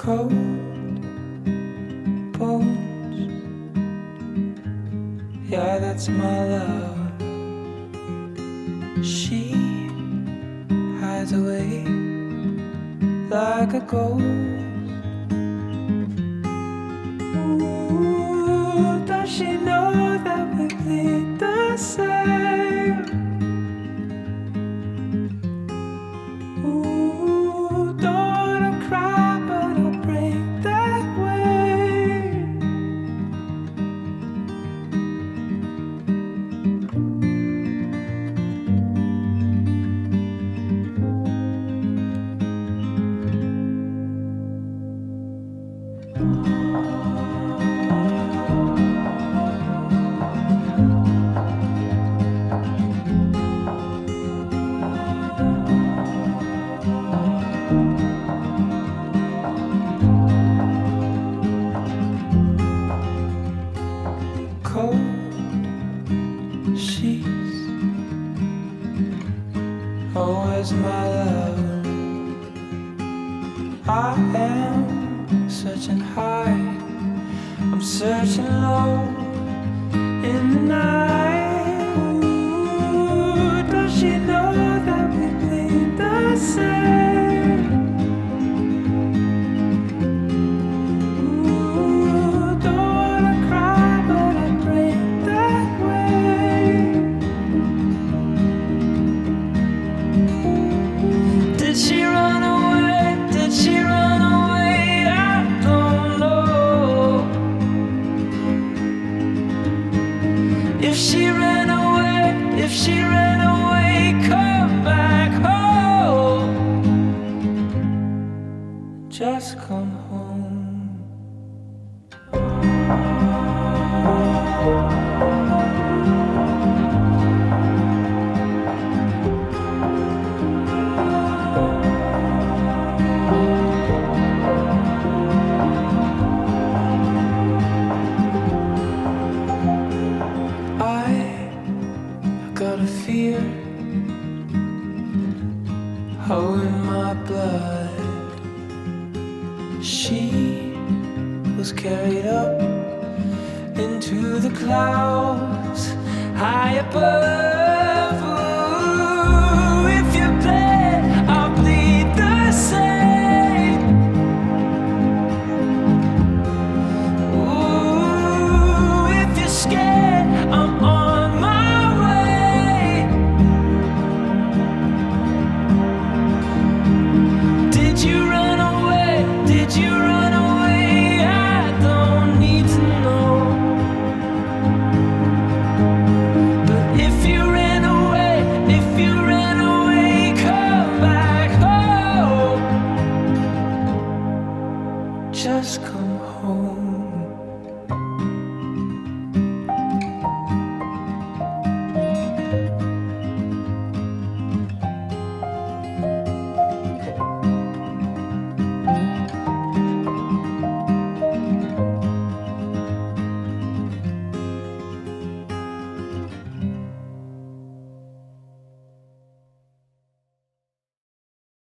cold bones. Yeah, that's my love. She hides away like a ghost. Ooh, does she know that we bleed the same? Ooh, don't wanna cry, but I'll break that way. Cold sheets, oh, where's my love? I am searching high, I'm searching low in the night. Ooh, does she know that we bleed the same? Ooh, don't wanna cry, but I break that way. Did she run away? Did she run away? I don't know. If she ran away, if she ran away, come back home. Just come home. I got a fear, oh, in my blood. She was carried up into the clouds high above. Ooh, if you bled, I'll bleed the same. Ooh, if you're scared, I'm on my way. Did you run away? Did you run